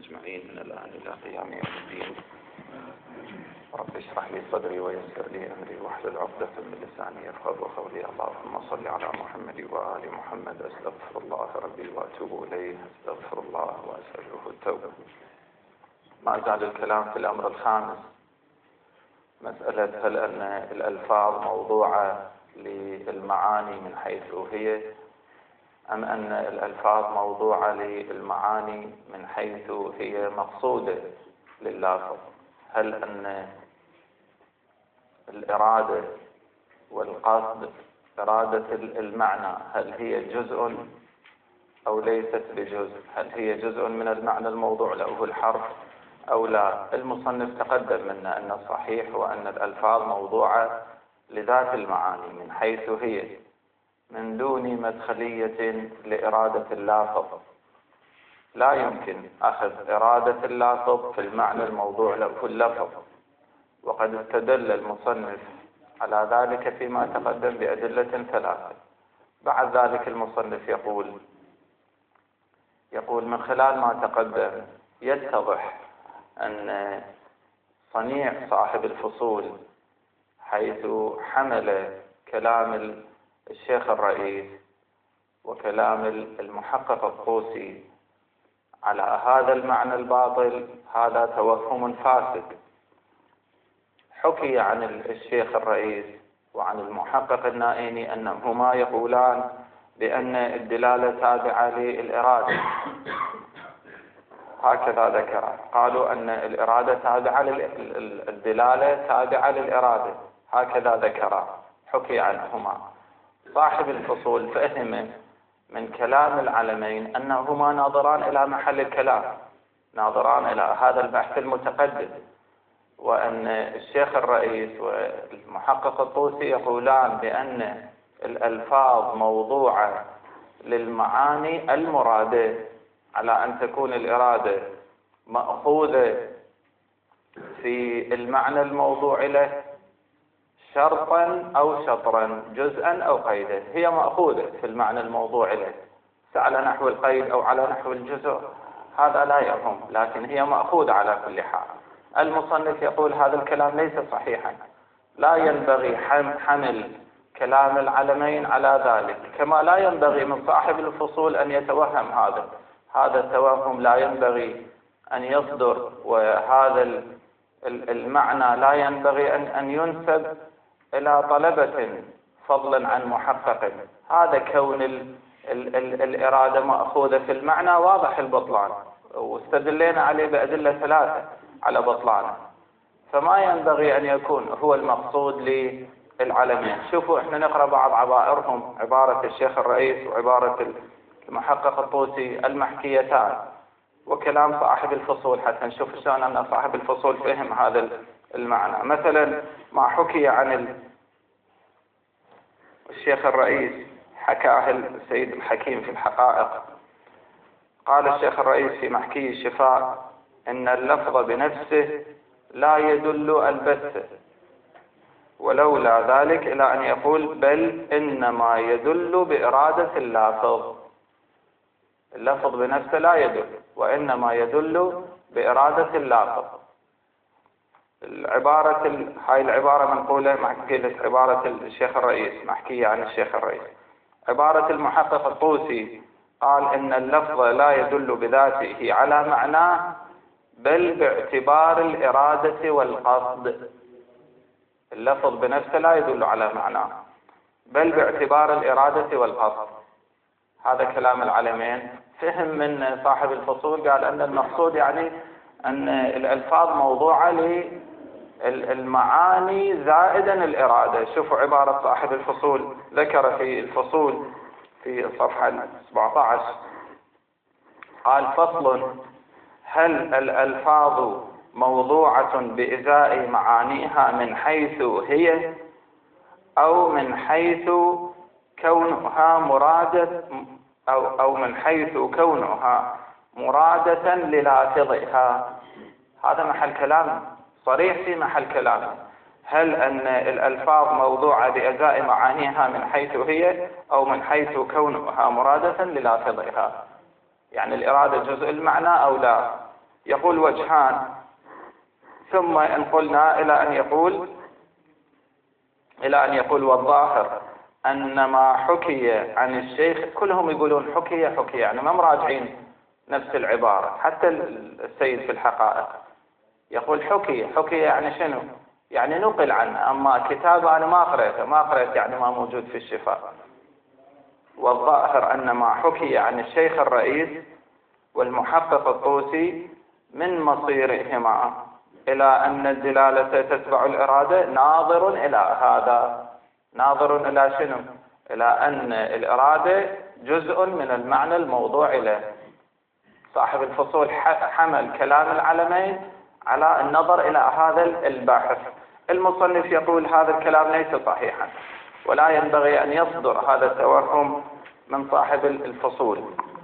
أجمعين من الآن إلى قيام يوم الدين. رب اشرح لي صدري ويسر لي أمري واحلل عقدة من لساني يفقهوا قولي. اللهم صل على محمد وآل محمد. أستغفر الله ربي وأتوب إليه، أستغفر الله وأسأله التوبة. ما زال الكلام في الأمر الخامس، مسألة هل أن الألفاظ موضوعة للمعاني من حيث هي، أم أن الألفاظ موضوعة للمعاني من حيث هي مقصودة لللافظ؟ هل أن الإرادة والقصد، إرادة المعنى، هل هي جزء أو ليست بجزء؟ هل هي جزء من المعنى الموضوع له الحرف أو لا؟ المصنف تقدم منا أن الصحيح هو أن الألفاظ موضوعة لذات المعاني من حيث هي، من دون مدخلية لإرادة اللافظ. لا يمكن أخذ إرادة اللافظ في المعنى الموضوع له اللفظ، وقد استدل المصنف على ذلك فيما تقدم بأدلة ثلاثة. بعد ذلك المصنف يقول من خلال ما تقدم يتضح أن صنيع صاحب الفصول حيث حمل كلام الشيخ الرئيس وكلام المحقق الطوسي على هذا المعنى الباطل، هذا توهم فاسد. حكي عن الشيخ الرئيس وعن المحقق النائيني أنهما يقولان بأن الدلالة تابعة للإرادة، هكذا ذكر. قالوا أن الإرادة تابعة الدلالة تابعة للإرادة، هكذا ذكر، حكي عنهما. صاحب الفصول فهم من كلام العلمين أنهما ناظران إلى محل الكلام، ناظران إلى هذا البحث المتقدم، وأن الشيخ الرئيس والمحقق الطوسي يقولان بأن الألفاظ موضوعة للمعاني المرادة، على أن تكون الإرادة مأخوذة في المعنى الموضوع له شرطا أو شطرا، جزءا أو قيدا. هي مأخوذة في المعنى الموضوع له، على نحو القيد أو على نحو الجزء، هذا لا يهم، لكن هي مأخوذة على كل حال. المصنف يقول هذا الكلام ليس صحيحا، لا ينبغي حمل كلام العلمين على ذلك، كما لا ينبغي من صاحب الفصول أن يتوهم هذا التوهم لا ينبغي أن يصدر، وهذا المعنى لا ينبغي أن ينسب إلى طلبة فضلا عن محقق. هذا كون الإرادة مأخوذة في المعنى واضح البطلان، واستدلينا عليه بأدلة ثلاثة على بطلانه، فما ينبغي أن يكون هو المقصود للعلمين. شوفوا احنا نقرأ بعض عبائرهم، عبارة الشيخ الرئيس وعبارة المحقق الطوسي المحكيتان، وكلام صاحب الفصول، حتى نشوف شلون أن صاحب الفصول فهم هذا المعنى. مثلا ما حكي عن الشيخ الرئيس حكاه السيد الحكيم في الحقائق. قال الشيخ الرئيس في محكي الشفاء إن اللفظ بنفسه لا يدل البتة، ولولا ذلك إلى أن يقول بل إنما يدل بإرادة اللافظ. اللفظ بنفسه لا يدل، وإنما يدل بإرادة اللافظ. هاي العبارة منقولة محكية عبارة الشيخ الرئيس، محكية عن الشيخ الرئيس. عبارة المحقق الطوسي قال إن اللفظ لا يدل بذاته على معناه، بل باعتبار الإرادة والقصد. اللفظ بنفسه لا يدل على معناه، بل باعتبار الإرادة والقصد. هذا كلام العلمين. فهم من صاحب الفصول قال أن المقصود يعني أن الألفاظ موضوعة للمعاني زائدا الإرادة. شوفوا عبارة صاحب الفصول، ذكر في الفصول في الصفحة 17 قال فصل: هل الألفاظ موضوعة بإزاء معانيها من حيث هي، أو من حيث كونها مرادة، أو من حيث كونها مرادة للافظها؟ هذا محل كلام صريح في محل كلام. هل أن الألفاظ موضوعة بإزاء معانيها من حيث هي، أو من حيث كونها مرادة للافظها؟ يعني الإرادة جزء المعنى أو لا؟ يقول وجهان، ثم إن قلنا إلى أن يقول والظاهر أن ما حكي عن الشيخ، كلهم يقولون حكي يعني ما مراجعين نفس العبارة. حتى السيد في الحقائق يقول حكي يعني شنو؟ يعني نقل عنه، أما كتابه أنا ما قريته يعني ما موجود في الشفاء. والظاهر أن ما حكي عن الشيخ الرئيس والمحقق الطوسي من مصيرهما إلى أن الدلالة تتبع الإرادة ناظر إلى هذا. ناظر إلى شنو؟ إلى أن الإرادة جزء من المعنى الموضوع له. صاحب الفصول حمل كلام العلمين على النظر إلى هذا الباحث. المصنف يقول هذا الكلام ليس صحيحا، ولا ينبغي أن يصدر هذا التوهم من صاحب الفصول.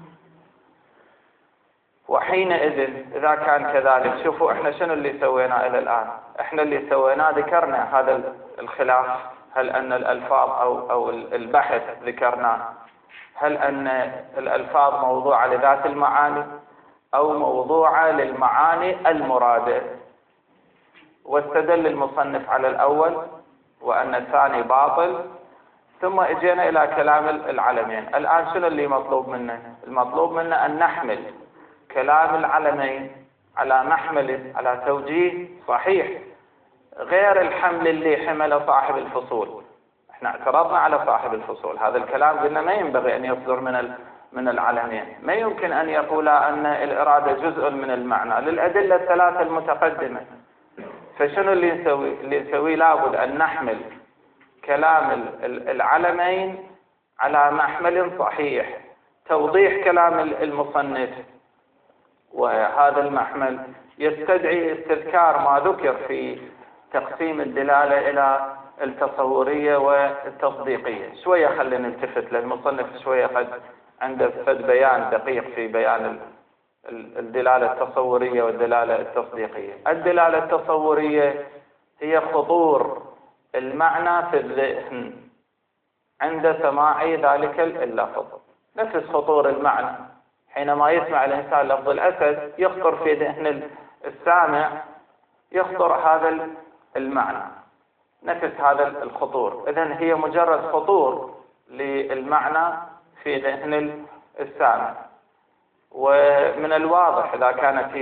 وحينئذ إذا كان كذلك، شوفوا إحنا شنو اللي سوينا إلى الآن. إحنا اللي سويناه ذكرنا هذا الخلاف، هل أن الألفاظ أو البحث ذكرناه، هل أن الألفاظ موضوعة لذات المعاني أو موضوعة للمعاني المرادة. واستدل المصنف على الأول وأن الثاني باطل، ثم اجينا إلى كلام العلمين. الآن شنو اللي مطلوب منا؟ المطلوب منا أن نحمل كلام العلمين على محمل، على توجيه صحيح، غير الحمل اللي حمل صاحب الفصول. احنا اعترضنا على صاحب الفصول، هذا الكلام قلنا ما ينبغي أن يصدر من العلمين. ما يمكن أن يقول أن الإرادة جزء من المعنى للأدلة الثلاثة المتقدمة. فشنو اللي نسوي؟ لابد أن نحمل كلام العلمين على محمل صحيح، توضيح كلام المصنف، وهذا المحمل يستدعي استذكار ما ذكر في تقسيم الدلالة إلى التصورية والتصديقية. شوية خلينا نلتفت للمصنف، شوية قد عنده بيان دقيق في بيان الدلالة التصورية والدلالة التصديقية. الدلالة التصورية هي خطور المعنى في الذهن عند سماع ذلك اللفظ، نفس خطور المعنى حينما يسمع الإنسان لفظ الأسد يخطر في ذهن السامع، يخطر هذا المعنى، نفس هذا الخطور. إذن هي مجرد خطور للمعنى في ذهن السامع. ومن الواضح إذا كانت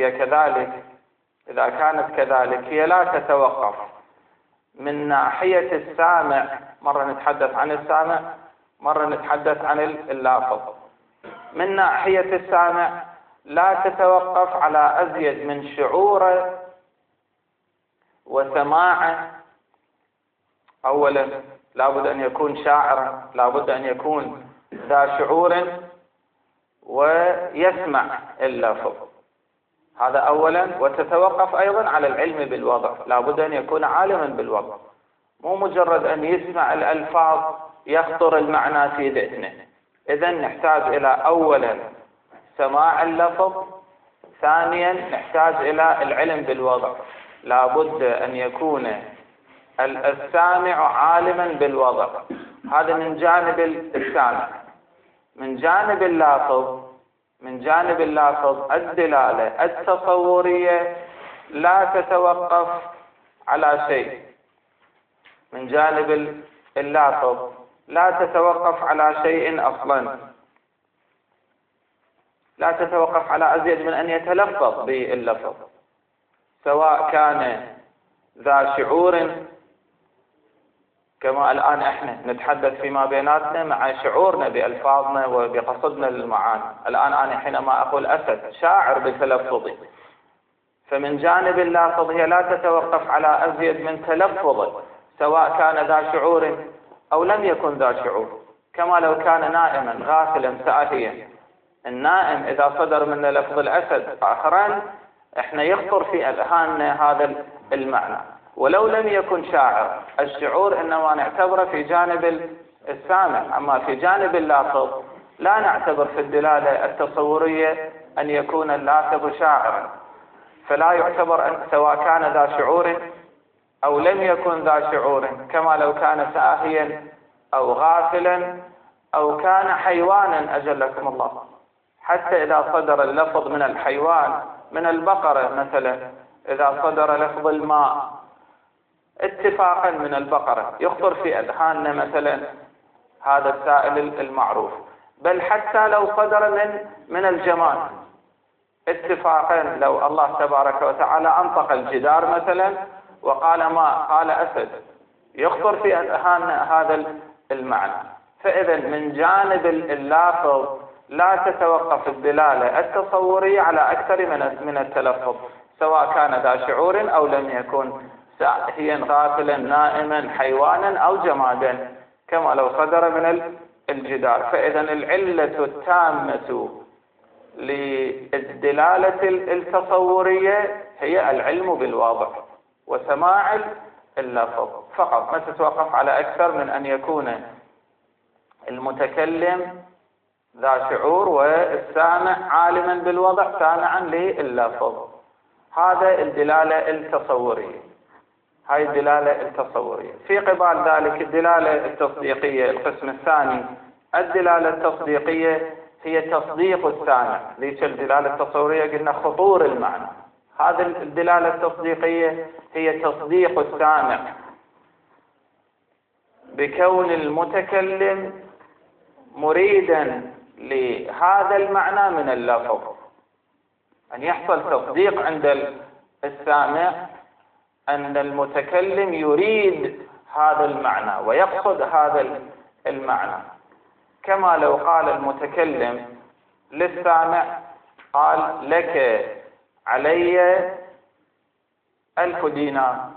كذلك هي لا تتوقف من ناحية السامع. مرة نتحدث عن السامع، مرة نتحدث عن اللافظ. من ناحية السامع لا تتوقف على أزيد من شعوره وسماعه. أولا لابد أن يكون شاعرا، لابد أن يكون ذا شعور ويسمع اللفظ، هذا أولا. وتتوقف أيضا على العلم بالوضع، لابد أن يكون عالما بالوضع، مو مجرد أن يسمع الألفاظ يخطر المعنى في ذهنه. إذن نحتاج إلى أولا سماع اللفظ، ثانيا نحتاج إلى العلم بالوضع. لابد أن يكون السامع عالما بالوضع، هذا من جانب السامع. من جانب اللافظ الدلالة التصورية لا تتوقف على شيء. من جانب اللافظ لا تتوقف على شيء أصلا، لا تتوقف على أزيد من أن يتلفظ باللفظ، سواء كان ذا شعور كما الآن احنا نتحدث فيما بيناتنا مع شعورنا بألفاظنا وبقصدنا للمعاني. الآن أنا حينما أقول أسد شاعر بتلفظي، فمن جانب اللافظ هي لا تتوقف على أزيد من تلفظه، سواء كان ذا شعور أو لم يكن ذا شعور. كما لو كان نائما غافلا ساهيا، النائم إذا صدر من لفظ الأسد آخرا احنا يخطر في أذهاننا هذا المعنى. ولو لم يكن شاعر، الشعور إنما نعتبره في جانب السامع، أما في جانب اللافظ لا نعتبر في الدلالة التصورية أن يكون اللافظ شاعرا، فلا يعتبر أن سواء كان ذا شعور أو لم يكن ذا شعور، كما لو كان ساهيا أو غافلا أو كان حيوانا أجلكم الله. حتى إذا صدر اللفظ من الحيوان من البقرة مثلا إذا صدر لفظ الماء اتفاقا من البقرة يخطر في أذهاننا مثلا هذا السائل المعروف، بل حتى لو صدر من الجماد اتفاقا، لو الله تبارك وتعالى أنطق الجدار مثلا وقال ماء قال أسد، يخطر في أذهاننا هذا المعنى. فإذا من جانب اللافظ لا تتوقف الدلالة التصورية على أكثر من التلفظ، سواء كان ذا شعور أو لم يكن، ساهيا غافلا نائما حيوانا أو جمادا، كما لو صدر من الجدار. فإذا العلة التامة للدلالة التصورية هي العلم بالواضع وسماع اللفظ فقط، ما تتوقف على أكثر من أن يكون المتكلم ذا شعور والسامع عالما بالوضع سامعا لللفظ. هذا الدلالة التصورية، هاي الدلالة التصورية. في قبال ذلك الدلالة التصديقية، القسم الثاني. الدلالة التصديقية هي تصديق السامع. ذيك الدلالة التصورية قلنا خطور المعنى، هذه الدلالة التصديقية هي تصديق السامع بكون المتكلم مريدا لهذا المعنى من اللفظ، أن يحصل تصديق عند السامع أن المتكلم يريد هذا المعنى ويقصد هذا المعنى، كما لو قال المتكلم للسامع قال لك علي 1000 دينار،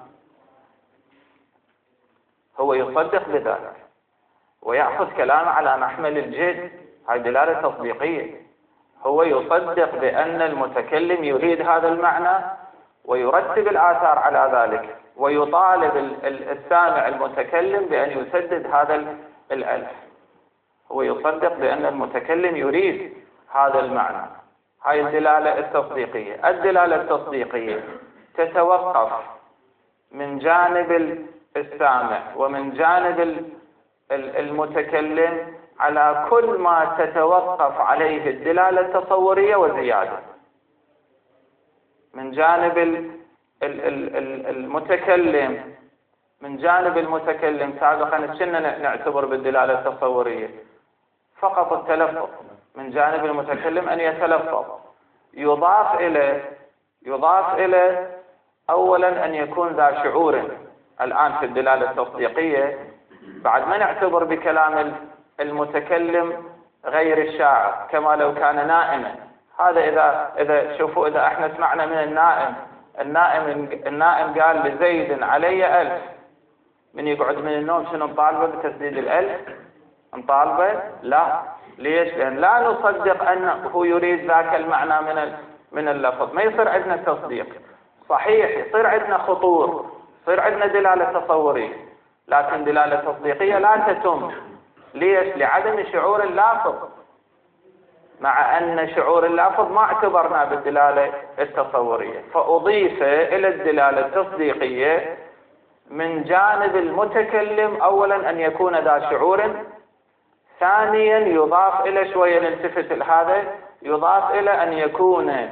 هو يصدق بذلك ويأخذ كلامه على محمل الجد، هذه دلالة تصديقية. هو يصدق بأن المتكلم يريد هذا المعنى ويرتب الآثار على ذلك، ويطالب السامع المتكلم بأن يسدد هذا 1000. هو يصدق بأن المتكلم يريد هذا المعنى. هاي الدلالة التصديقية. الدلالة التصديقية تتوقف من جانب السامع ومن جانب المتكلم على كل ما تتوقف عليه الدلالة التصورية وزيادة. من جانب المتكلم، من جانب المتكلم سابقا كنا نعتبر بالدلالة التصورية فقط التلفظ، من جانب المتكلم أن يتلفظ، يضاف إلى أولا أن يكون ذا شعور. الآن في الدلالة التصديقية بعد ما نعتبر بكلام المتكلم غير الشاعر، كما لو كان نائما. هذا إذا شوفوا، إذا احنا سمعنا من النائم قال لزيد علي 1000، من يقعد من النوم شنو نطالبه بتسديد 1000؟ نطالبه؟ لا. ليش؟ لأن لا نصدق أنه يريد ذاك المعنى من اللفظ، ما يصير عندنا تصديق. صحيح يصير عندنا خطور، يصير عندنا دلالة تصورية، لكن دلالة تصديقية لا تتم. ليش؟ لعدم شعور اللافظ، مع أن شعور اللافظ ما اعتبرنا بالدلالة التصورية، فأضيف إلى الدلالة التصديقية من جانب المتكلم أولا أن يكون ذا شعور، ثانيا يضاف إلى شوية نلتفت لهذا، يضاف إلى أن يكون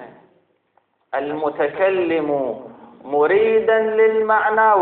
المتكلم مريدا للمعنى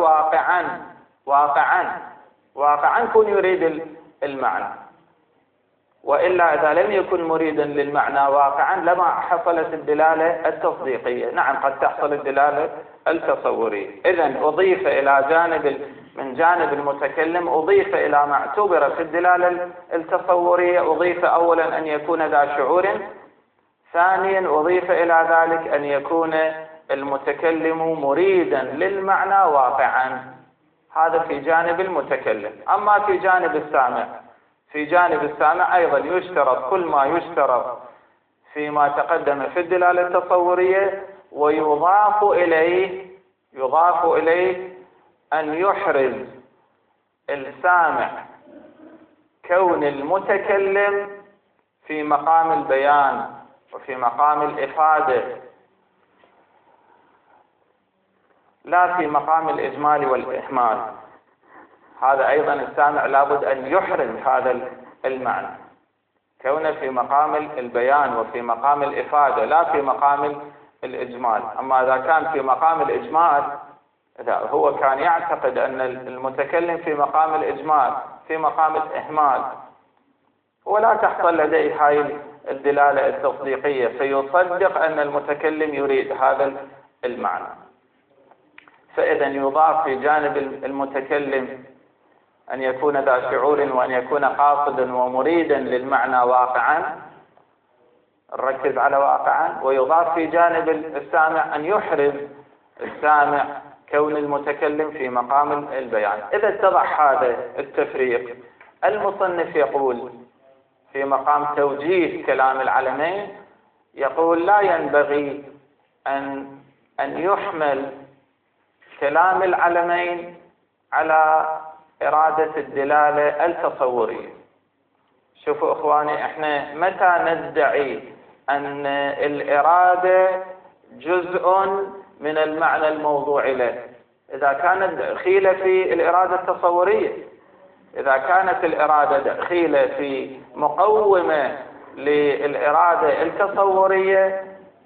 واقعا كن يريد المعنى، وإلا إذا لم يكن مريدا للمعنى واقعا لما حصلت الدلالة التصديقية. نعم قد تحصل الدلالة التصورية. إذن أضيف إلى من جانب المتكلم، أضيف إلى ما اعتبر في الدلالة التصورية، أضيف أولا أن يكون ذا شعور، ثانيا أضيف إلى ذلك أن يكون المتكلم مريدا للمعنى واقعا. هذا في جانب المتكلم. أما في جانب السامع أيضا يشترط كل ما يشترط فيما تقدم في الدلالة التصورية، ويضاف إليه أن يحرز السامع كون المتكلم في مقام البيان وفي مقام الإفادة، لا في مقام الإجمال والإهمال. هذا أيضا السامع لابد أن يحرز هذا المعنى، كونه في مقام البيان وفي مقام الإفادة لا في مقام الإجمال. أما إذا كان في مقام الإجمال، إذا هو كان يعتقد أن المتكلم في مقام الإجمال في مقام الإهمال، ولا تحصل لديه هاي الدلالة التصديقية، فيصدق أن المتكلم يريد هذا المعنى. فإذا يضاف في جانب المتكلم أن يكون ذا شعور وأن يكون قاصدا ومريدا للمعنى واقعا، نركز على واقعا، ويضاف في جانب السامع أن يحرز السامع كون المتكلم في مقام البيان. إذا اتضح هذا التفريق، المصنف يقول في مقام توجيه كلام العلمين، يقول لا ينبغي أن يحمل كلام العلمين على إرادة الدلالة التصورية. شوفوا إخواني، إحنا متى ندعي أن الإرادة جزء من المعنى الموضوع له؟ إذا كانت دخيلة في الإرادة التصورية. إذا كانت الإرادة دخيلة في مقومة للإرادة التصورية،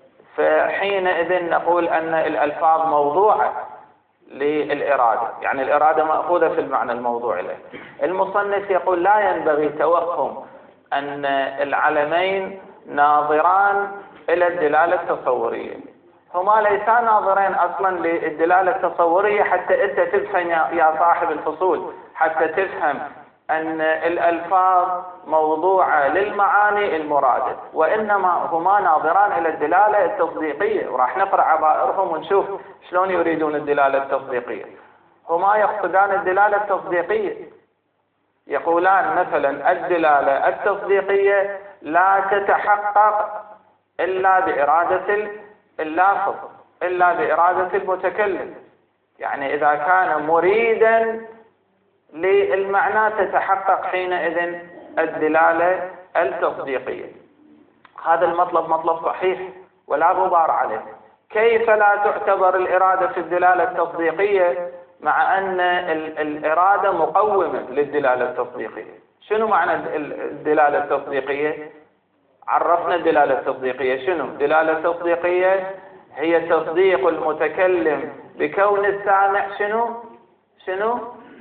فحينئذ نقول أن الألفاظ موضوعة للإرادة، يعني الإرادة مأخوذة في المعنى الموضوع له. المصنف يقول لا ينبغي توهم أن العلمين ناظران إلى الدلالة التصورية. هما ليسا ناظرين أصلا للدلالة التصورية حتى أنت تفهم يا صاحب الفصول، حتى تفهم أن الألفاظ موضوعة للمعاني المرادة، وإنما هما ناظران إلى الدلالة التصديقية. وراح نقرأ عبائرهم ونشوف شلون يريدون الدلالة التصديقية. هما يقصدان الدلالة التصديقية، يقولان مثلا الدلالة التصديقية لا تتحقق إلا بإرادة اللافظ، إلا بإرادة المتكلم. يعني إذا كان مريدا للمعنى تتحقق حينئذ الدلالة التصديقية. هذا المطلب مطلب صحيح ولا غبار عليه. كيف لا تعتبر الإرادة في الدلالة التصديقية مع أن الإرادة مقومة للدلالة التصديقية؟ شنو معنى الدلالة التصديقية؟ عرفنا الدلالة التصديقية شنو؟ الدلالة التصديقية هي تصديق المتكلم بكون السامع شنو؟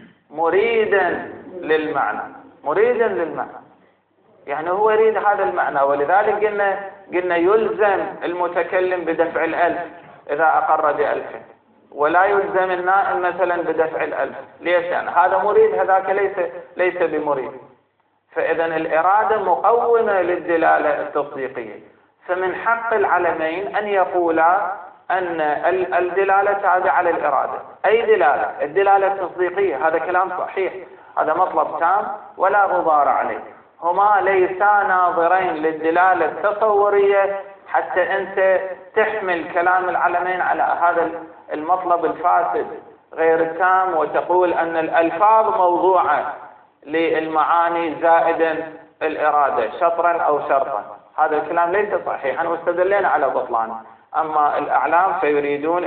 مريدا للمعنى، مريدا للمعنى، يعني هو يريد هذا المعنى. ولذلك قلنا يلزم المتكلم بدفع الألف إذا أقر ب1000، ولا يلزم النائم مثلا بدفع ال1000. ليش؟ يعني هذا مريد، هذاك ليس بمريد. فإذا الإرادة مقومة للدلالة التصديقية. فمن حق العلمين أن يقولا أن الدلالة تابعة للإرادة. أي دلالة؟ الدلالة التصديقية. هذا كلام صحيح، هذا مطلب تام ولا غبار عليه. هما ليسا ناظرين للدلالة التصورية حتى أنت تحمل كلام العلمين على هذا المطلب الفاسد غير التام، وتقول أن الألفاظ موضوعة للمعاني زائدا الإرادة شطرا أو شرطا. هذا الكلام ليس صحيحا واستدلنا على بطلانه. أما الأعلام فيريدون،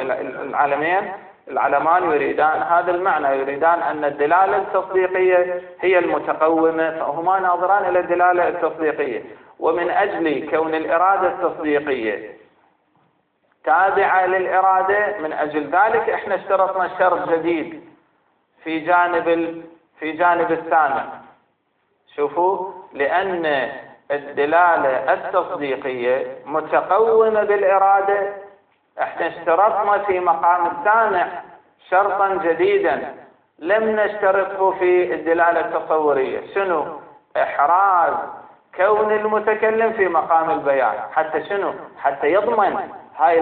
العلمان يريدان هذا المعنى، يريدان أن الدلالة التصديقية هي المتقومة، فهما ناظران إلى الدلالة التصديقية. ومن أجل كون الإرادة التصديقية تابعة للإرادة، من أجل ذلك إحنا اشترطنا شرط جديد في جانب السامع. شوفوا، لأن الدلالة التصديقية متقومة بالإرادة، احنا اشترطنا في مقام السامع شرطا جديدا لم نشترطه في الدلالة التصورية. شنو؟ إحراز كون المتكلم في مقام البيان. حتى شنو؟ حتى يضمن هاي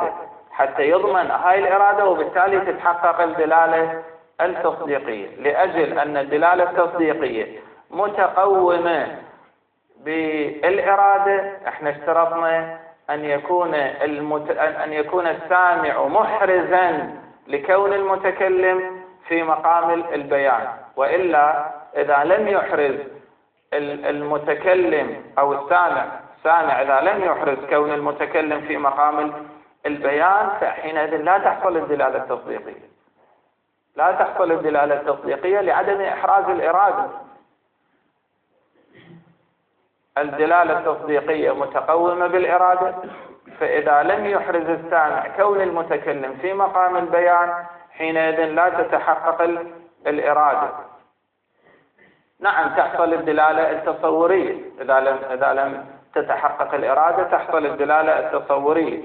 الإرادة، وبالتالي تتحقق الدلالة التصديقية. لأجل أن الدلالة التصديقية متقومة بالإرادة، احنا اشترطنا أن يكون السامع محرزا لكون المتكلم في مقام البيان. وإلا إذا لم يحرز المتكلم أو السامع إذا لم يحرز كون المتكلم في مقام البيان، فحينئذ لا تحصل الدلالة التصديقية، لعدم إحراز الإرادة. الدلالة التصديقية متقومة بالإرادة، فإذا لم يحرز السامع كون المتكلم في مقام البيان حينئذ لا تتحقق الإرادة. نعم تحصل الدلالة التصورية، إذا لم تتحقق الإرادة تحصل الدلالة التصورية،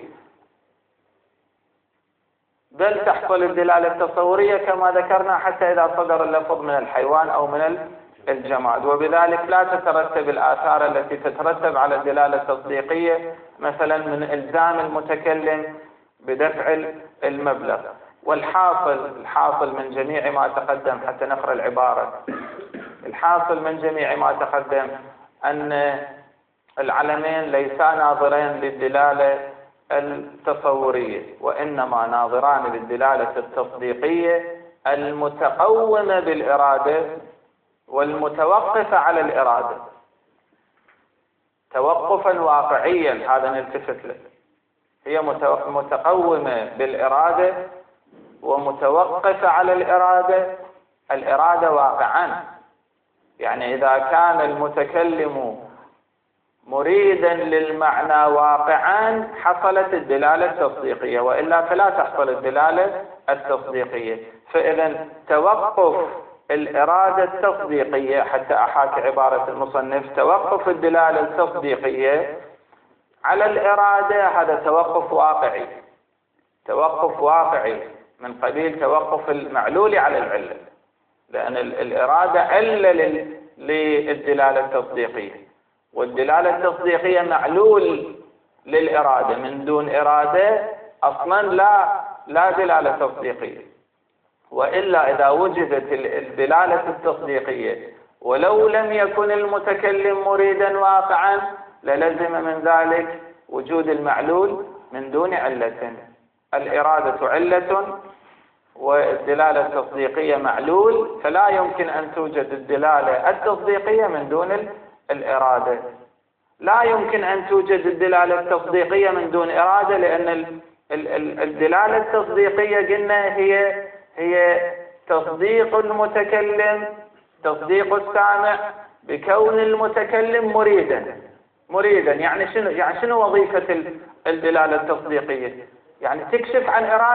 بل تحصل الدلالة التصورية كما ذكرنا حتى إذا صدر اللفظ من الحيوان أو من الجماد، وبذلك لا تترتب الآثار التي تترتب على الدلالة التصديقية، مثلا من إلزام المتكلم بدفع المبلغ. والحاصل من جميع ما تقدم، حتى نقرأ العبارة، الحاصل من جميع ما تقدم أن العلمين ليسا ناظرين للدلالة التصورية، وإنما ناظران للدلالة التصديقية المتقومة بالإرادة والمتوقفة على الإرادة توقفا واقعيا، هذا نلتفت له، هي متقومة بالإرادة ومتوقفة على الإرادة واقعا. يعني إذا كان المتكلم مريدا للمعنى واقعا حصلت الدلالة التصديقية، وإلا فلا تحصل الدلالة التصديقية. فإذا توقف الإرادة التصديقية، حتى أحاكي عبارة المصنف، توقف الدلالة التصديقية على الإرادة هذا توقف واقعي من قبيل توقف المعلول على العلة، لأن الإرادة علة للدلالة التصديقية، والدلالة التصديقية معلول للإرادة، من دون إرادة أصلا لا دلالة تصديقية. وإلا إذا وجدت الدلالة التصديقية ولو لم يكن المتكلم مريدا واقعا للزم من ذلك وجود المعلول من دون علة. الإرادة علة والدلالة التصديقية معلول، فلا يمكن أن توجد الدلالة التصديقية من دون الإرادة. لا يمكن أن توجد الدلالة التصديقية من دون إرادة، لأن الدلالة التصديقية قلنا هي تصديق المتكلم، تصديق السامع بكون المتكلم مريدا. يعني شنو وظيفة الدلالة التصديقية؟ يعني تكشف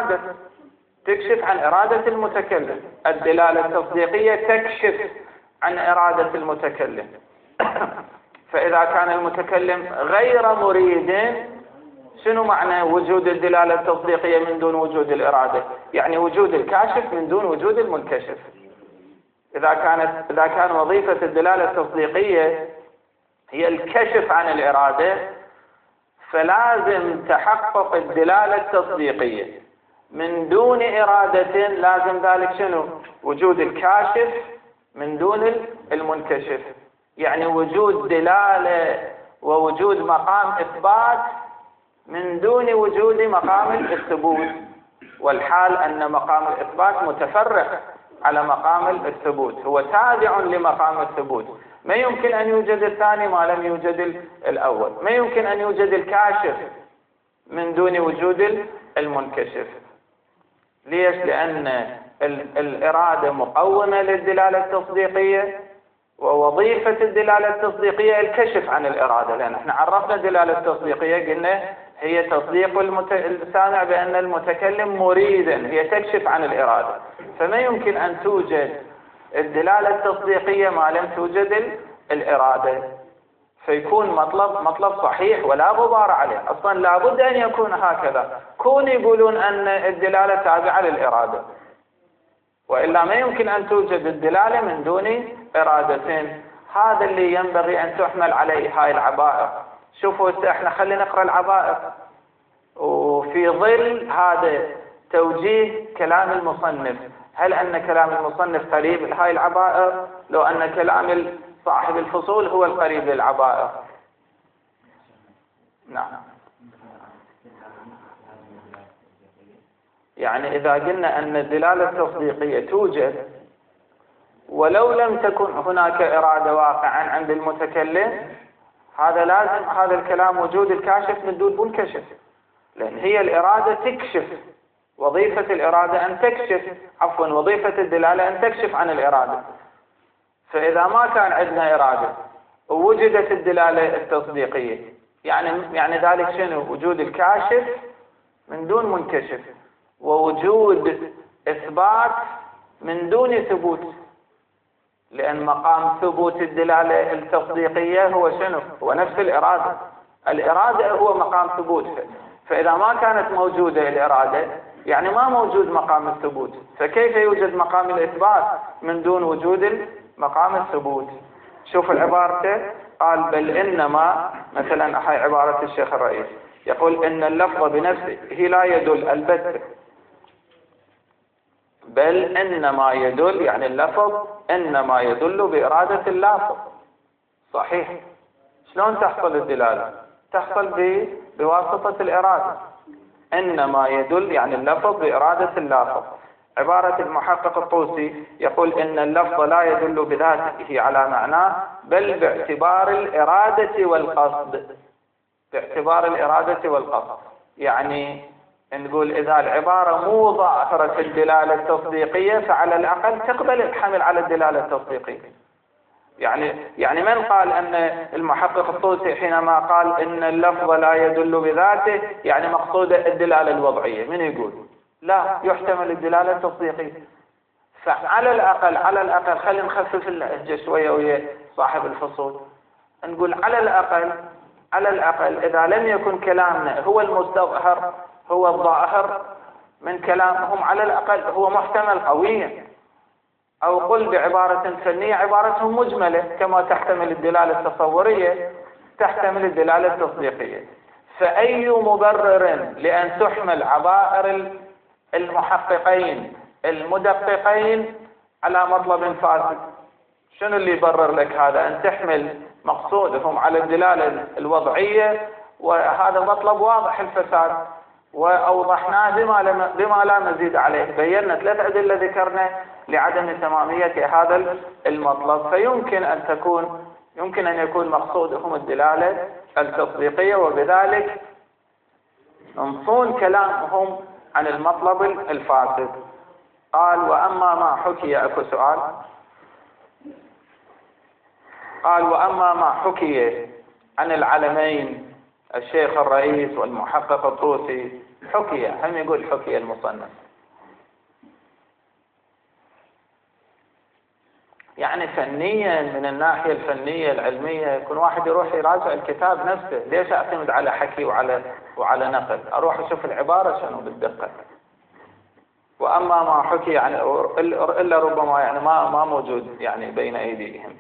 عن إرادة المتكلم. الدلالة التصديقية تكشف عن إرادة المتكلم. فإذا كان المتكلم غير مريد، شنو معنى وجود الدلالة التصديقية من دون وجود الإرادة؟ يعني وجود الكاشف من دون وجود المنكشف. إذا كان وظيفة الدلالة التصديقية هي الكشف عن الإرادة، فلازم تحقق الدلالة التصديقية من دون إرادة، لازم ذلك شنو؟ وجود الكاشف من دون المنكشف، يعني وجود دلالة ووجود مقام إثبات من دون وجود مقام الثبوت. والحال أن مقام الإثبات متفرق على مقام الثبوت، هو تابع لمقام الثبوت. ما يمكن أن يوجد الثاني ما لم يوجد الأول. ما يمكن أن يوجد الكاشف من دون وجود المنكشف. ليش؟ لأن الإرادة مقومة للدلالة التصديقية، ووظيفة الدلالة التصديقية الكشف عن الإرادة، لأن احنا عرفنا الدلالة التصديقية قلنا هي تصديق السامع بأن المتكلم مريدا، هي تكشف عن الإرادة. فما يمكن أن توجد الدلالة التصديقية ما لم توجد الإرادة، فيكون مطلب صحيح ولا غبار عليه. أصلا لابد أن يكون هكذا، كون يقولون أن الدلالة تابعة للإرادة، وإلا ما يمكن أن توجد الدلالة من دون إرادتين. هذا اللي ينبغي أن تحمل عليه هاي العبائر. شوفوا احنا خلينا نقرأ العبائر، وفي ظل هذا توجيه كلام المصنف، هل أن كلام المصنف قريب لهاي العبائر؟ لو أن كلام صاحب الفصول هو القريب للعبائر. نعم. يعني إذا قلنا أن الدلالة التصديقية توجد ولو لم تكن هناك إرادة واقعا عند المتكلم، هذا لازم هذا الكلام وجود الكاشف من دون منكشف، لأن هي الإرادة تكشف. وظيفة الإرادة أن تكشف، وظيفة الدلالة أن تكشف عن الإرادة. فإذا ما كان عندنا إرادة ووجدت الدلالة التصديقية، يعني ذلك شنو؟ وجود الكاشف من دون منكشف، ووجود إثبات من دون ثبوت، لأن مقام ثبوت الدلالة التصديقية هو شنو؟ هو نفس الإرادة. الإرادة هو مقام ثبوت، فإذا ما كانت موجودة الإرادة يعني ما موجود مقام الثبوت، فكيف يوجد مقام الإثبات من دون وجود مقام الثبوت؟ شوف العبارة، قال بل إنما، مثلا هاي عبارة الشيخ الرئيس، يقول إن اللفظ بنفسه لا يدل البتة، بل إنما يدل، يعني اللفظ إنما يدل بإرادة اللافظ. صحيح. شلون تحصل الدلالة؟ تحصل بواسطة الإرادة. إنما يدل يعني اللفظ بإرادة اللافظ. عبارة المحقق الطوسي يقول إن اللفظ لا يدل بذاته على معناه، بل باعتبار الإرادة والقصد. باعتبار الإرادة والقصد، يعني نقول إذا العبارة مو ظاهرة الدلالة التصديقية فعلى الأقل تقبل الحمل على الدلالة التصديقية. يعني من قال أن المحقق الطوسي حينما قال إن اللفظ لا يدل بذاته يعني مقصود الدلالة الوضعية؟ من يقول لا، يحتمل الدلالة التصديقية. فعلى الأقل خلينا نخفف اللهجة شوية ويا صاحب الفصول، نقول على الأقل إذا لم يكن كلامنا هو المستظهر، هو الظاهر من كلامهم، على الأقل هو محتمل قويا، أو قل بعبارة فنية عبارتهم مجملة، كما تحتمل الدلالة التصورية تحتمل الدلالة التصديقية. فأي مبرر لأن تحمل عبائر المحققين المدققين على مطلب فاسد؟ شنو اللي يبرر لك هذا؟ أن تحمل مقصودهم على الدلالة الوضعية، وهذا مطلب واضح الفساد، وأوضحناه بما لا مزيد عليه. بينا 3 أدلة ذكرنا لعدم تمامية هذا المطلب، فيمكن أن يكون مقصودهم الدلالة التصديقية، وبذلك ينصون كلامهم عن المطلب الفاسد. قال وأما ما حكي، أكو سؤال، قال وأما ما حكي عن العلمين الشيخ الرئيس والمحقق الطوسي، حكي، هم يقول حكي المصنف، يعني فنيا، من الناحية الفنية العلمية يكون واحد يروح يراجع الكتاب نفسه. ليش أعتمد على حكي وعلى نقل؟ أروح أشوف العبارة شنو بالدقة. وأما ما حكي يعني إلا ربما يعني ما موجود يعني بين أيديهم.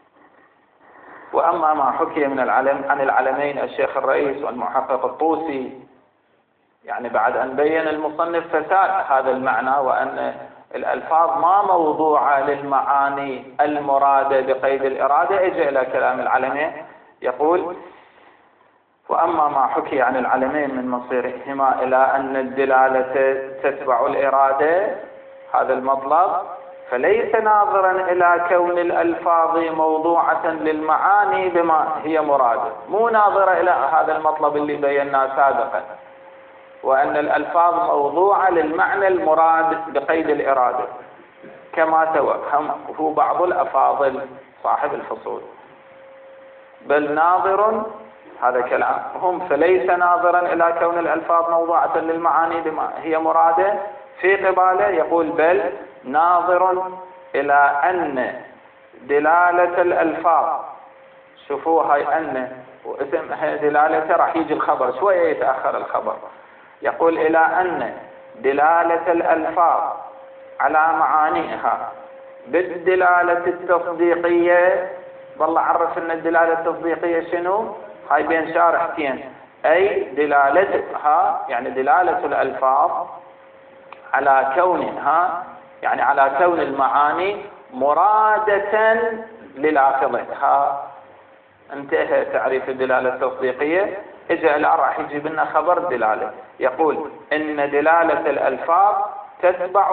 وأما ما حكي عن العلمين الشيخ الرئيس والمحقق الطوسي، يعني بعد أن بين المصنف فساد هذا المعنى، وأن الألفاظ ما موضوعة للمعاني المرادة بقيد الإرادة، اجى إلى كلام العلمين يقول وأما ما حكي عن العلمين من مصيرهما إلى أن الدلالة تتبع الإرادة، هذا المطلب، فليس ناظرا إلى كون الألفاظ موضوعة للمعاني بما هي مرادة، مو ناظرة إلى هذا المطلب اللي بيناه سابقا، وأن الألفاظ موضوعة للمعنى المراد بقيد الإرادة كما توهمه بعض الأفاضل صاحب الفصول، بل ناظر، هذا كلامهم، فليس ناظرا إلى كون الألفاظ موضوعة للمعاني بما هي مرادة، في قباله يقول بل ناظر إلى أن دلالة الألفاظ، شوفوا هاي أن واسمها دلالة، راح يجي الخبر شوية يتأخر الخبر، يقول إلى أن دلالة الألفاظ على معانيها بالدلالة التصديقية. والله عرف أن الدلالة التصديقية شنو؟ هاي بين شارحتين، أي دلالتها يعني دلالة الألفاظ على كونها، يعني على كون المعاني مرادة للافظها. انتهى تعريف الدلالة التصديقية. اجى الآن راح يجيب لنا خبر الدلالة، يقول إن دلالة الألفاظ تتبع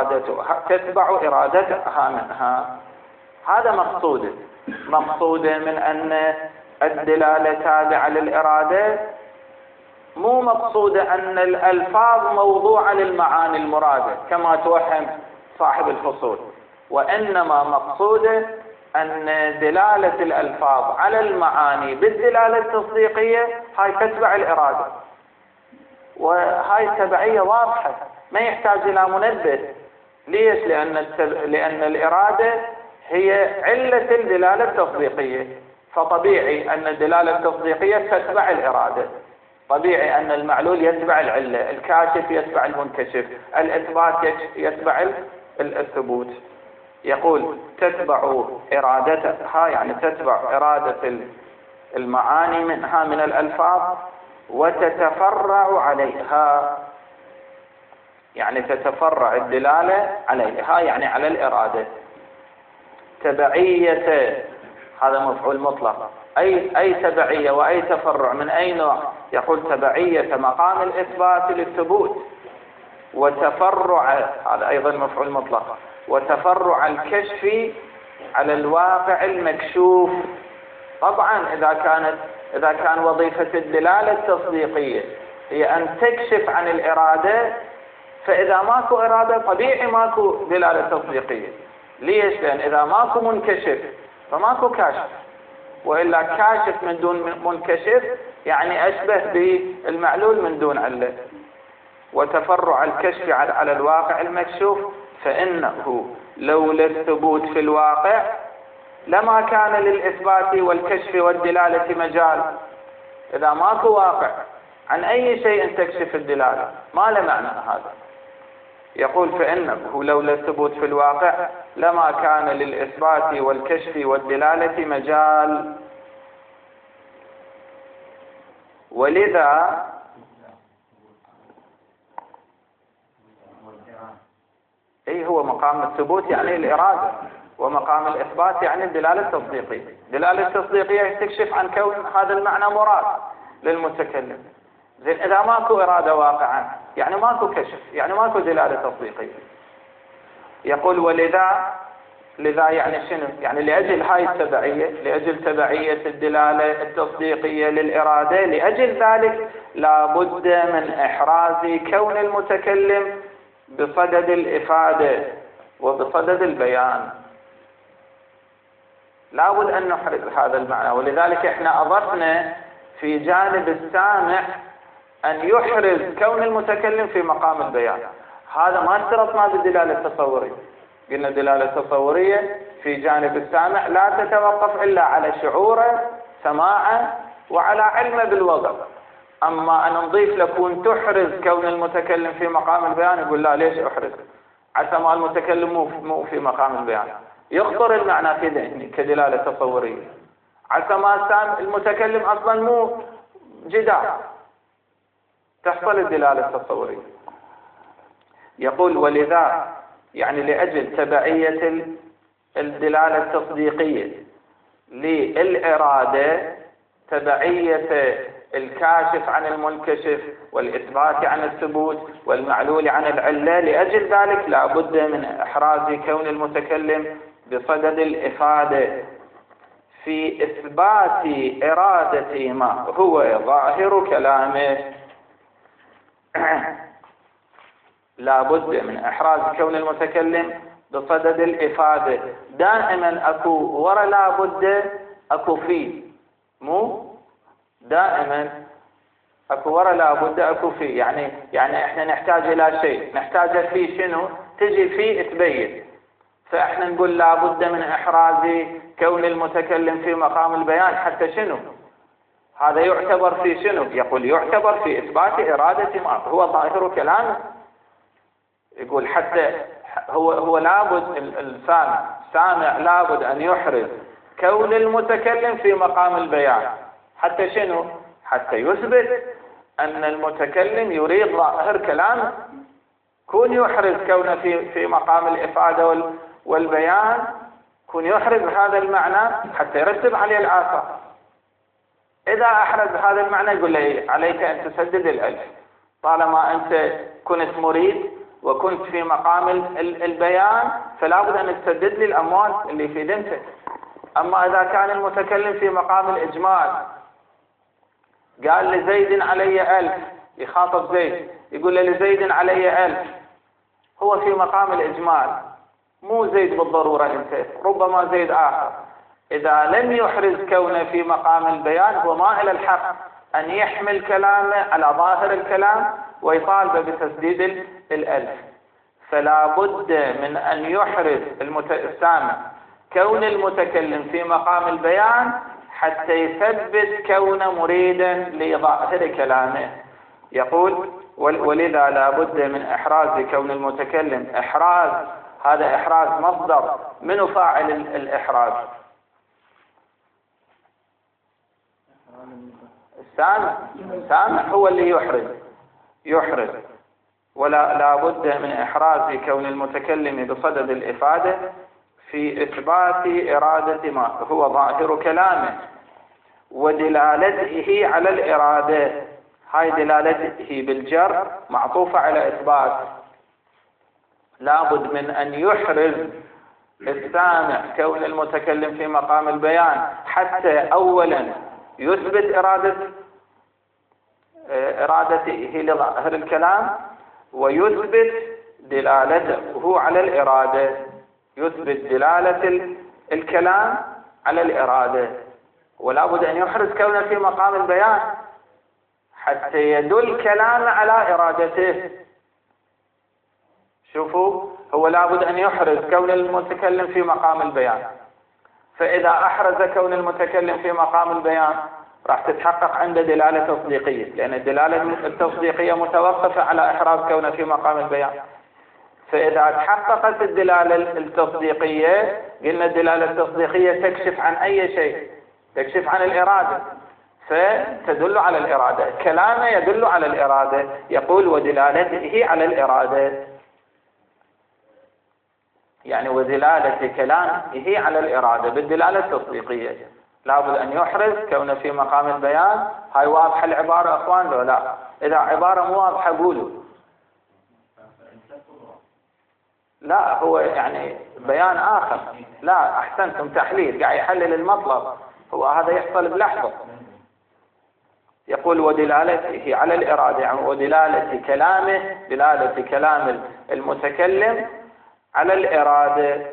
إرادتها منها. هذا مقصوده من أن الدلالة تابعة للإرادة، مو مقصوده أن الألفاظ موضوعة للمعاني المرادة كما توهم صاحب الفصول، وإنما مقصوده أن دلالة الألفاظ على المعاني بالدلالة التصديقية هاي تتبع الإرادة، وهاي التبعية واضحة ما يحتاج إلى منبه. ليش؟ لأن الإرادة هي علة الدلالة التصديقية، فطبيعي أن الدلالة التصديقية تتبع الإرادة، طبيعي أن المعلول يتبع العلة، الكاشف يتبع المنكشف، الإثبات يتبع الثبوت. يقول تتبع إرادتها، يعني تتبع إرادة المعاني منها من الألفاظ وتتفرع عليها، يعني تتفرع الدلالة عليها يعني على الإرادة. تبعية هذا مفعول مطلق، أي تبعية وأي تفرع من أي نوع؟ يقول تبعية مقام الإثبات للثبوت، وتفرع هذا أيضا مفعول مطلق، وتفرع الكشف على الواقع المكشوف. طبعا إذا كان وظيفة الدلالة التصديقية هي أن تكشف عن الإرادة، فإذا ماكو إرادة طبيعي ماكو دلالة تصديقية. ليش؟ لأن إذا ماكو منكشف فماكو كاشف، وإلا كاشف من دون منكشف يعني أشبه بالمعلول من دون علة. وتفرع الكشف على الواقع المكشوف، فإنه لولا الثبوت في الواقع لما كان للإثبات والكشف والدلالة مجال. إذا ماكو واقع عن أي شيء تكشف الدلالة ما له معنى هذا. يقول فإنه لولا الثبوت في الواقع لما كان للإثبات والكشف والدلالة مجال. ولذا هو مقام الثبوت يعني الإرادة، ومقام الإثبات يعني الدلالة التصديقية. الدلالة التصديقية تكشف عن كون هذا المعنى مراد للمتكلم. زين إذا ماكو إرادة واقعا يعني ماكو كشف، يعني ماكو دلالة تصديقية. يقول ولذا يعني شنو؟ يعني لأجل هاي التبعية، لأجل تبعية الدلالة التصديقية للإرادة، لأجل ذلك لا بد من إحراز كون المتكلم بصدد الإفادة وبصدد البيان. لا بد أن نحرز هذا المعنى، ولذلك احنا أضفنا في جانب السامع أن يحرز كون المتكلم في مقام البيان. هذا ما اشترطنا بالدلالة التصورية، قلنا الدلالة التصورية في جانب السامع لا تتوقف إلا على شعوره سماعه وعلى علمه بالوضع. أما أن نضيف لكون تحرز كون المتكلم في مقام البيان، يقول لا ليش أحرز؟ عسى ما المتكلم مو في مقام البيان، يخطر المعنى في ذهني كدلالة تصورية. عسى ما المتكلم أصلا مو جدار، تحصل الدلالة التصورية. يقول ولذا يعني لأجل تبعية الدلالة التصديقية للإرادة، تبعية الكاشف عن المنكشف والإثبات عن الثبوت والمعلول عن العلة، لأجل ذلك لا بد من إحراز كون المتكلم بصدد الإفادة في إثبات إرادة ما هو ظاهر كلامه. لا بد من إحراز كون المتكلم بصدد الإفادة. دائما أكو ورا لا بد أكو فيه، مو دائما أكو ورا لا بد أكو فيه. يعني إحنا نحتاج إلى شيء، نحتاج فيه شنو؟ تجي فيه تبين. فإحنا نقول لا بد من إحراز كون المتكلم في مقام البيان حتى شنو؟ هذا يعتبر في شنو؟ يقول يعتبر في إثبات إرادة ما هو ظاهر كلامه. يقول حتى هو لابد السامع لابد أن يحرز كون المتكلم في مقام البيان حتى شنو؟ حتى يثبت أن المتكلم يريد ظاهر كلامه. كون يحرز كونه في مقام الإفادة والبيان، كون يحرز هذا المعنى حتى يرتب عليه الآثار. إذا أحرز هذا المعنى يقول لي عليك أن تسدد الألف، طالما أنت كنت مريد وكنت في مقام البيان فلا بد أن تسدد لي الأموال اللي في ذمتك. أما إذا كان المتكلم في مقام الإجمال، قال لزيد علي 1000، يخاطب زيد يقول لزيد علي 1000، هو في مقام الإجمال، مو زيد بالضرورة أنت، ربما زيد آخر، إذا لم يحرز كونه في مقام البيان هو مائل الحق أن يحمل كلامه على ظاهر الكلام ويطالب بتسديد الألف. فلا بد من أن يحرز السامع كون المتكلم في مقام البيان حتى يثبت كونه مريدا لظاهر كلامه. يقول ولذا لا بد من إحراز كون المتكلم. إحراز هذا إحراز مصدر، من فاعل الإحراز؟ السامع هو اللي يحرز. لا بد من إحراز كون المتكلم بصدد الإفادة في إثبات إرادة ما هو ظاهر كلامه ودلالته على الإرادة. هاي دلالته بالجر معطوفة على إثبات. لا بد من أن يحرز السامع كون المتكلم في مقام البيان حتى أولا يثبت إرادته لظاهر الكلام ويثبت دلالته على الإرادة. يثبت دلالة الكلام على الإرادة. ولا بد أن يحرز كونه في مقام البيان حتى يدل كلام على إرادته. شوفوا، هو لا بد أن يحرز كون المتكلم في مقام البيان. فإذا أحرز كون المتكلم في مقام البيان راح تتحقق عنده دلالة تصديقية، لأن الدلالة التصديقية متوقفة على إحراز كونه في مقام البيان. فإذا تحققت الدلالة التصديقية، قلنا الدلالة التصديقية تكشف عن أي شيء، تكشف عن الإرادة، فتدل على الإرادة. كلامه يدل على الإرادة. يقول ودلالته على الإرادة، يعني ودلالة كلامه على الإرادة بالدلالة التصديقية. لابد أن يحرز كونه في مقام البيان. هاي واضحة العبارة أخوان لو لا؟ إذا عبارة مو واضحة قولوا. لا، هو يعني بيان آخر. لا، أحسنتم، تحليل، قاعد يحلل المطلب، هو هذا يحصل بلحظة. يقول ودلالته على الإرادة، يعني ودلالة كلامه، دلالة كلام المتكلم على الإرادة،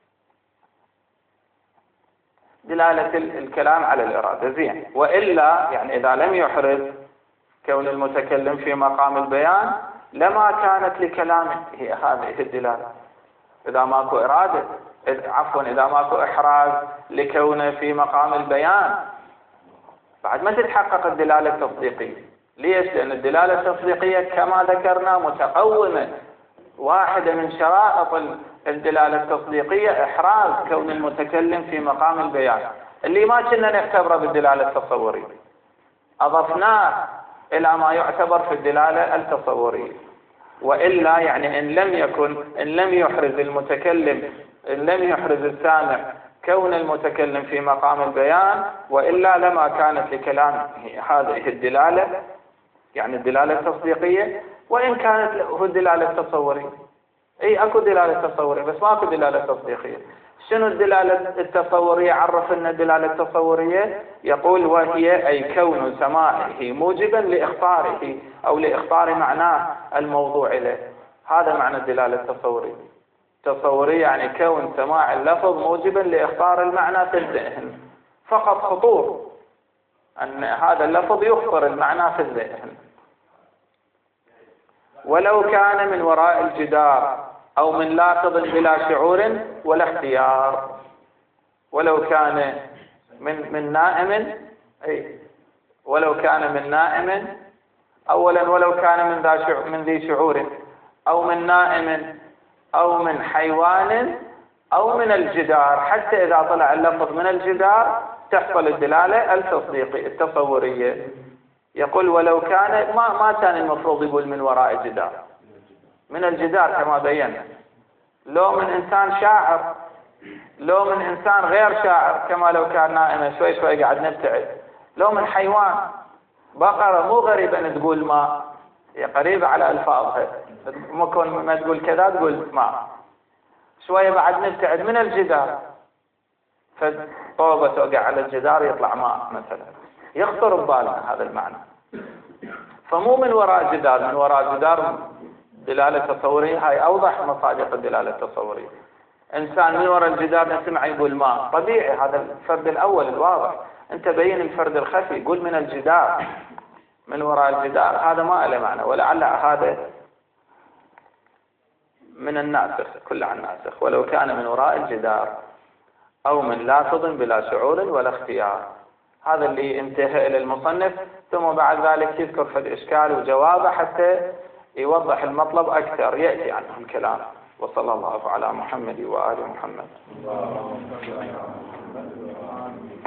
دلالة الكلام على الإرادة. زين. وإلا يعني إذا لم يحرز كون المتكلم في مقام البيان لما كانت لكلامه هي هذه الدلالة. إذا ماكو إرادة، إذا ماكو إحراز لكونه في مقام البيان بعد ما تتحقق الدلالة التصديقية. ليش؟ لأن الدلالة التصديقية كما ذكرنا متقومة. واحدة من شرائط الدلالة التصديقية إحراز كون المتكلم في مقام البيان، اللي ما كنا نعتبره بالدلالة التصورية أضفناه إلى ما يعتبر في الدلالة التصورية. وإلا يعني إن لم يحرز المتكلم، إن لم يحرز السامع كون المتكلم في مقام البيان، وإلا لما كانت لكلام هذه الدلالة، يعني الدلالة التصديقية، وإن كانت له الدلالة التصورية. أي أكو دلالة تصورية بس ما أكو دلالة تصديقية. شنو الدلالة التصورية؟ عرف لنا الدلالة التصورية. يقول وهي أي كون سماعه موجبا لإخطاره أو لإخطار معناه الموضوع له. هذا معنى الدلالة التصورية. التصورية يعني كون سماع اللفظ موجبا لإخطار المعنى في الذهن، فقط خطور أن هذا اللفظ يخطر المعنى في الذهن. ولو كان من وراء الجدار أو من لاحظ بلا شعور ولا اختيار. ولو كان من نائم، أي ولو كان من نائم أولا، ولو كان من ذي شعور أو من نائم أو من حيوان أو من الجدار، حتى إذا طلع اللفظ من الجدار تحصل الدلالة التصورية. يقول ولو كان ما كان المفروض يقول من وراء الجدار، من الجدار كما بينا. لو من إنسان شاعر، لو من إنسان غير شاعر كما لو كان نائما شوي شوي قاعد نبتعد. لو من حيوان، بقرة مو غريبة أن تقول ماء، هي قريبة على ألفاظها، ممكن ما تقول كذا تقول ماء. شوية بعد نبتعد من الجدار، فطوبة توقع على الجدار يطلع ماء مثلا، يخطر ببالنا هذا المعنى. فمو من وراء الجدار، من وراء الجدار دلالة تصورية، هاي أوضح مصادق الدلالة التصورية. إنسان من وراء الجدار نسمع يقول ماء، طبيعي هذا الفرد الأول الواضح. أنت بين الفرد الخفي، قول من الجدار، من وراء الجدار، هذا ما له معنى، ولعل هذا من الناسخ، كل عن ناسخ، ولو كان من وراء الجدار أو من لافظ بلا شعور ولا اختيار. هذا اللي انتهى إلى المصنف، ثم بعد ذلك يذكر في الإشكال وجوابه حتى يوضح المطلب أكثر، يأتي عنه الكلام. وصلى الله على محمد وآل محمد.